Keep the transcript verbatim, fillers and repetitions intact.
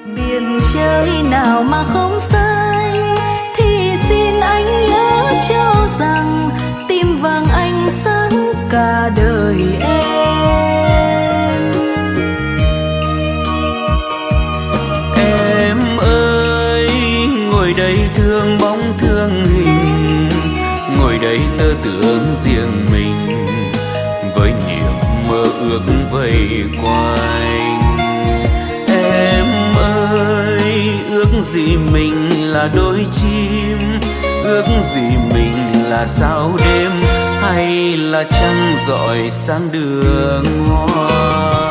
Biển trời nào mà không xanh, thì xin anh nhớ cho rằng tim vàng anh sáng cả đời em. Em ơi, ngồi đây thương bóng thương hình, ngồi đây tơ tưởng riêng mình, với niềm mơ ước vây quanh. Em ơi, ước gì mình là đôi chim, ước gì mình là sao đêm, hay là trăng rọi sáng đường hoa.